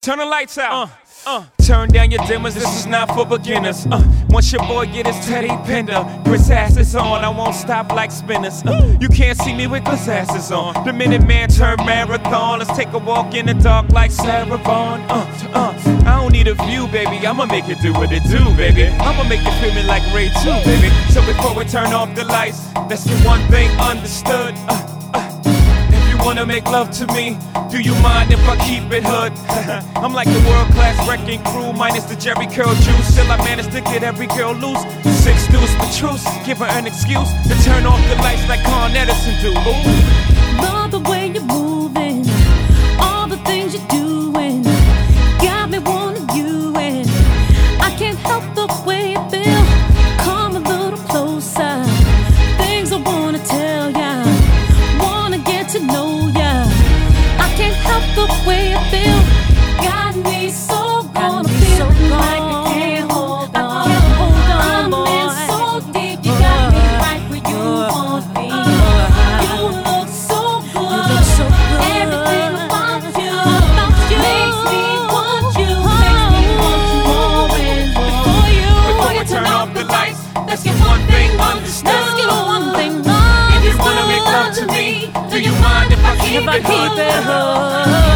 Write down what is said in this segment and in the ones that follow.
Turn the lights out. Turn down your dimmers, this is not for beginners. Once your boy get his Teddy Pender, Chris ass is on, I won't stop like spinners. You can't see me with glasses on. The minute man turn marathon, let's take a walk in the dark like Sarah Vaughan. I don't need a view, baby, I'ma make it do what it do, baby. I'ma make you feel me like Ray 2, baby. So before we turn off the lights, let's get one thing understood. Wanna make love to me? Do you mind if I keep it hood? I'm like the world-class wrecking crew, minus the Jerry curl juice. Still I managed to get every girl loose. 6 dudes for truce, give her an excuse to turn off the lights like Con Edison do. Love the way you're moving, all the things you're doing, got me wanting you, and I can't help the way you feel. Come a little closer, things I wanna tell ya, wanna get to know. The way I feel got me so gone, feeling like I can't hold on. I'm in so deep, you got me right where you want me. You look so good, everything about you makes me want you, more and more. Before you turn off the lights, let's get one thing understood. If you wanna make love to me, do you mind if I keep it hood?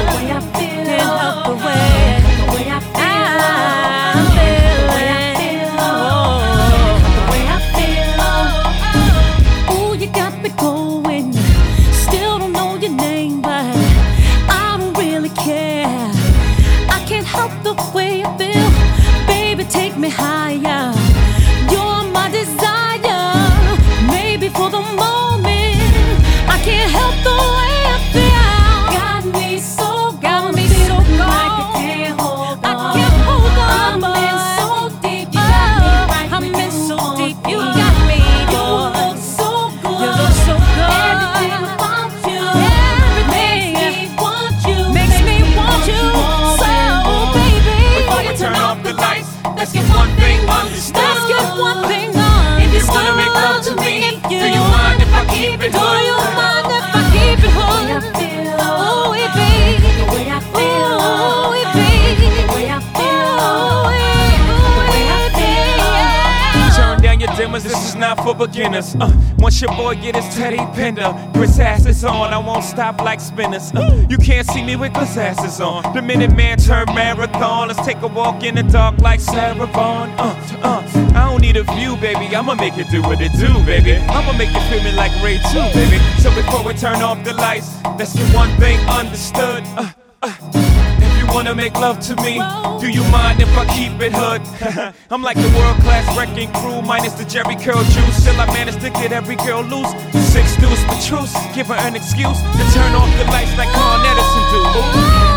The way I feel, baby, take me higher. You're my desire. Maybe for the moment, I can't help the way I feel. Got me so gone, like I can't hold on. I can't hold on. I'm in so deep, you got me right. I'm in so deep, you got me. You look so good. You look so good. Everything about you, everything makes me want you. Turn off the lights, let's get one thing understood. Let's get one thing understood. If you wanna make love to me, do you mind if I keep it hood? Do you mind if I keep it hood? Oh, it be the way I feel. Oh, it be the way I feel. Oh, it be. Turn down your dimmers, this is not for beginners. Once your boy get his Teddy Pender, Chris ass is on, I won't stop like spinners. You can't see me with glasses on. The minute man turn marathon, let's take a walk in the dark like Sarah Vaughan. I don't need a view, baby, I'ma make it do what it do, baby. I'ma make you feel me like Ray 2, baby. So before we turn off the lights, let's get one thing understood. Wanna make love to me? Do you mind if I keep it hood? I'm like the world-class wrecking crew, minus the Jerry curl juice. Still I managed to get every girl loose. 6 dudes for truce, give her an excuse to turn off the lights like Con Edison do.